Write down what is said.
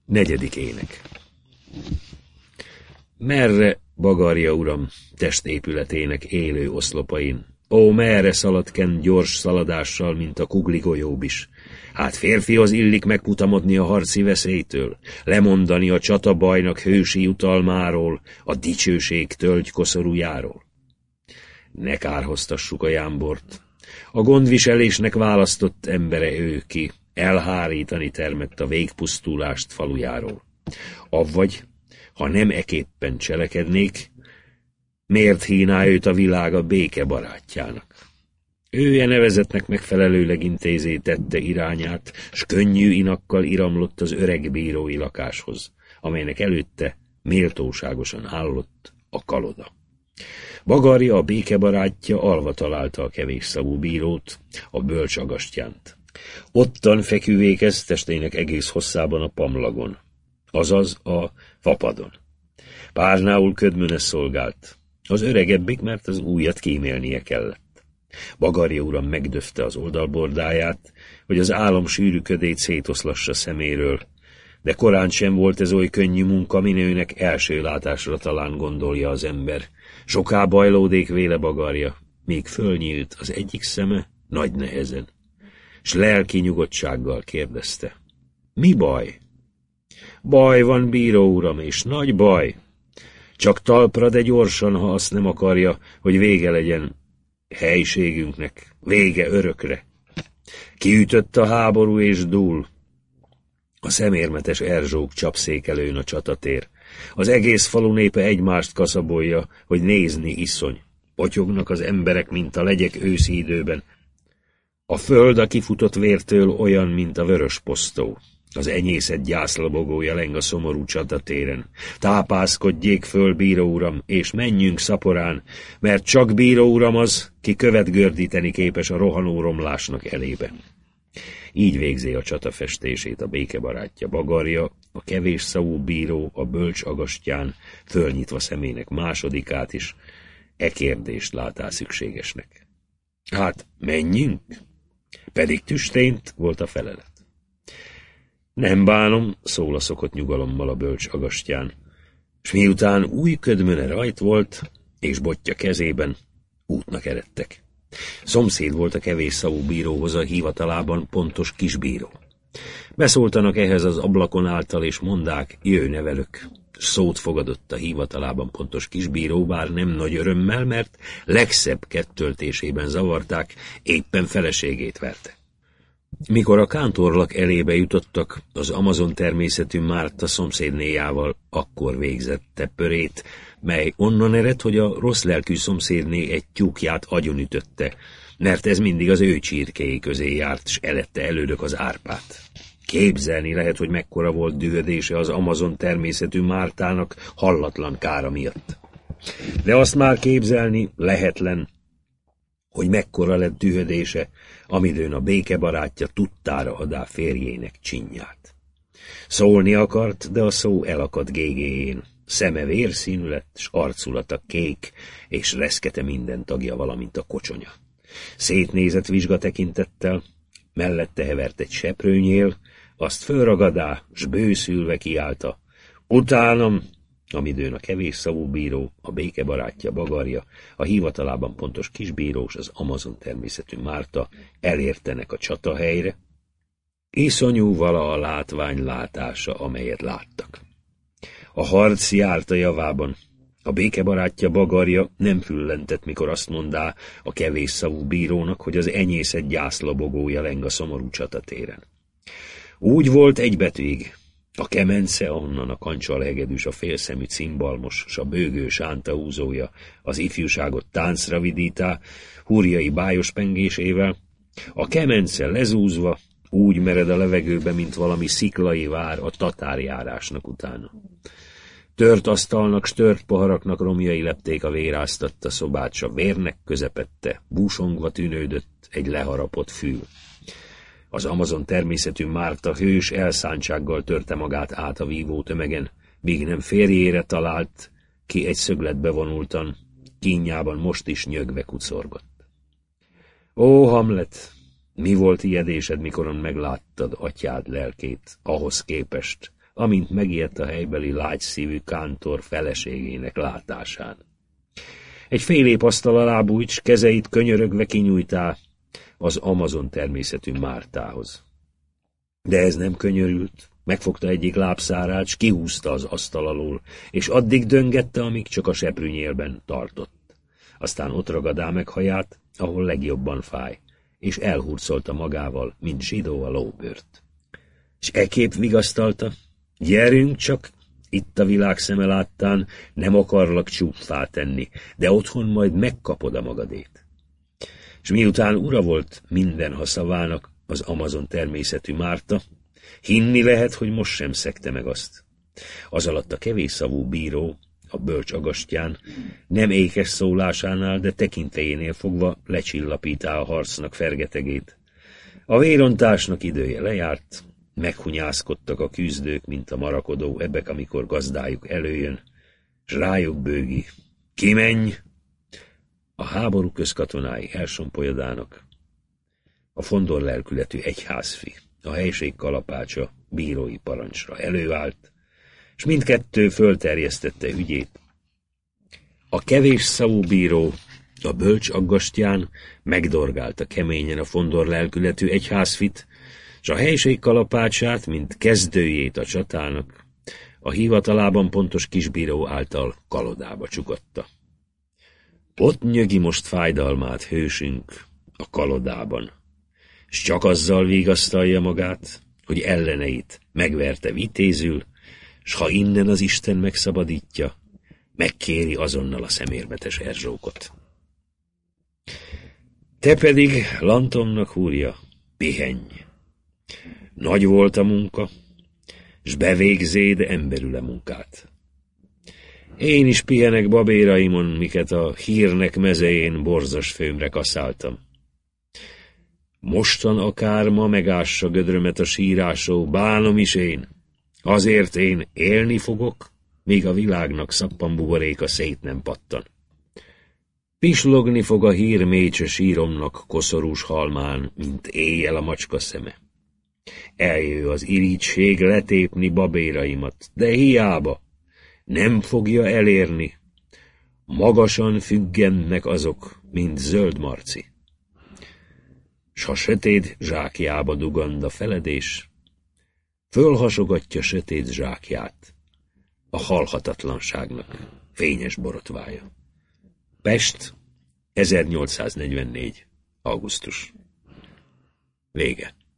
Negyedik ének. Merre, Bagarja uram, testépületének élő oszlopain? Ó, merre szaladken gyors szaladással, mint a kugligolyób is? Hát férfihoz illik megfutamodni a harci veszélytől, lemondani a csatabajnak hősi jutalmáról, a dicsőség tölgykoszorújáról. Ne kárhoztassuk a jámbort. A gondviselésnek választott embere ő ki, elhárítani termett a végpusztulást falujáról. Avvagy, ha nem eképpen cselekednék, miért híná őt a világ a béke barátjának? Ője nevezetnek megfelelőleg intézé tette irányát, s könnyű inakkal iramlott az öreg bírói lakáshoz, amelynek előtte méltóságosan állott a kaloda. Bagarja, a békebarátja alva találta a kevésszavú bírót, a bölcs agastyánt. Ottan feküvékez testének egész hosszában a pamlagon, azaz a fapadon. Párnául ködmöne szolgált, az öregebbik, mert az újat kímélnie kellett. Bagarja uram megdöfte az oldalbordáját, hogy az álom sűrű ködét szétoszlassa szeméről, de korán sem volt ez oly könnyű munka, minőnek első látásra talán gondolja az ember. Soká bajlódék véle Bagarja, míg fölnyílt az egyik szeme nagy nehezen, s lelki nyugodtsággal kérdezte. Mi baj? Baj van, bíró uram, és nagy baj. Csak talpra, de gyorsan, ha azt nem akarja, hogy vége legyen helységünknek, vége örökre. Kiütött a háború és dúl. A szemérmetes erzsók csapszékelőn a csatatér. Az egész falu népe egymást kaszabolja, hogy nézni iszony. Potyognak az emberek, mint a legyek őszi időben. A föld a kifutott vértől olyan, mint a vörös posztó. Az enyészet gyászlobogója leng a szomorú csatatéren. Tápászkodjék föl, bíró uram, és menjünk szaporán, mert csak bíró uram az, ki követ gördíteni képes a rohanó romlásnak elébe. Így végzi a csata festését a békebarátja Bagarja, a kevés szavú bíró, a bölcs agastyán, fölnyitva szemének másodikát is, e kérdést látá szükségesnek. Hát, menjünk? Pedig tüstént volt a felelet. Nem bánom, szól a szokott nyugalommal a bölcs agastyán, s miután új ködmöne rajt volt, és botja kezében, útnak eredtek. Szomszéd volt a kevés szavú bíróhoz a hivatalában pontos kisbíró. Beszóltanak ehhez az ablakon által, és mondák, jöjj velük. Szót fogadott a hivatalában pontos kisbíró, bár nem nagy örömmel, mert legszebb kettöltésében zavarták, éppen feleségét verte. Mikor a kántorlak elébe jutottak, az Amazon természetű Márta szomszédnéjával akkor végzett teppörét, mely onnan ered, hogy a rossz lelkű szomszédné egy tyúkját agyonütötte, mert ez mindig az ő csirkéi közé járt, s elette elődök az árpát. Képzelni lehet, hogy mekkora volt dühödése az Amazon természetű Mártának hallatlan kára miatt. De azt már képzelni lehetlen, hogy mekkora lett dühödése, amidőn a békebarátja tudtára adá férjének csinyát. Szólni akart, de a szó elakadt gégéjén. Szeme vérszínű lett, s arculata kék, és reszkete minden tagja, valamint a kocsonya. Szétnézett vizsga tekintettel, mellette hevert egy seprőnyél, azt fölragadá, s bőszülve kiállta. Utánam, amidőn a kevés szavú bíró, a békebarátja Bagarja, a hivatalában pontos kisbírós, az Amazon természetű Márta elértenek a csatahelyre. Iszonyú vala a látvány látása, amelyet láttak. A harc járt a javában. A békebarátja Bagarja nem füllentett, mikor azt mondá a kevés szavú bírónak, hogy az enyészet gyászlobogója leng a szomorú csatatéren. Úgy volt egy betűig. A kemence, ahonnan a kancsalhegedűs, a félszemű cimbalmos, s a bőgő sántaúzója az ifjúságot táncra vidítá, húrjai bájos pengésével, a kemence lezúzva úgy mered a levegőbe, mint valami sziklai vár a tatárjárásnak utána. Tört asztalnak, s tört poharaknak romjai lepték a véráztatta szobát, s a vérnek közepette, búsongva tűnődött egy leharapott fül. Az Amazon természetű Márta hős elszántsággal törte magát át a vívó tömegen, míg nem férjére talált, ki egy szögletbe vonultan, kínjában most is nyögve kucorgott. Ó, Hamlet, mi volt ijedésed, mikoron megláttad atyád lelkét, ahhoz képest, amint megijedt a helybeli lágyszívű kántor feleségének látásán. Egy fél asztal alá bújt, s kezeit könyörögve kinyújtá az Amazon természetű Mártához. De ez nem könyörült, megfogta egyik lábszárát, s kihúzta az asztal alól, és addig döngette, amíg csak a seprűnyélben tartott. Aztán ott ragadá meg haját, ahol legjobban fáj, és elhurcolta magával, mint zsidó a lóbőrt. S ekképp vigasztalta: gyerünk csak, itt a világ szeme láttán, nem akarlak csúffá tenni, de otthon majd megkapod a magadét. És miután ura volt minden szavának az Amazon természetű Márta, hinni lehet, hogy most sem szegte meg azt. Az alatt a kevés szavú bíró, a bölcs Agastyán, nem ékes szólásánál, de tekintélyénél fogva lecsillapítá a harcnak fergetegét. A vérontásnak idője lejárt, meghunyászkodtak a küzdők, mint a marakodó ebek, amikor gazdájuk előjön, s rájuk bőgi: kimenj! A háború közkatonái elsompolyádának, a fondor lelkületű egyházfi, a helység kalapácsa bírói parancsra előállt, s mindkettő fölterjesztette ügyét. A kevés szavú bíró, a bölcs Agastyán megdorgálta keményen a fondor lelkületű egyházfit, s a helység kalapácsát, mint kezdőjét a csatának, a hivatalában pontos kisbíró által kalodába csugatta. Ott nyögi most fájdalmát hősünk a kalodában, s csak azzal vigasztalja magát, hogy elleneit megverte vitézül, s ha innen az Isten megszabadítja, megkéri azonnal a szemérmetes Erzsókot. Te pedig, Lantomnak húrja, pihenj! Nagy volt a munka, s bevégzéd emberüle munkát. Én is pihenek babéraimon, miket a hírnek mezején borzas főmre kaszáltam. Mostan akár ma megássa gödrömet a sírásó, bánom is én. Azért én élni fogok, míg a világnak szappanbuboréka szét nem pattan. Pislogni fog a hír mécse síromnak koszorús halmán, mint éjjel a macska szeme. Eljő az irigység letépni babéraimat, de hiába, nem fogja elérni. Magasan függennek azok, mint zöld marci. S ha sötét zsákjába dugand a feledés, fölhasogatja sötét zsákját a halhatatlanságnak fényes borotvája. Pest, 1844. augusztus. Vége.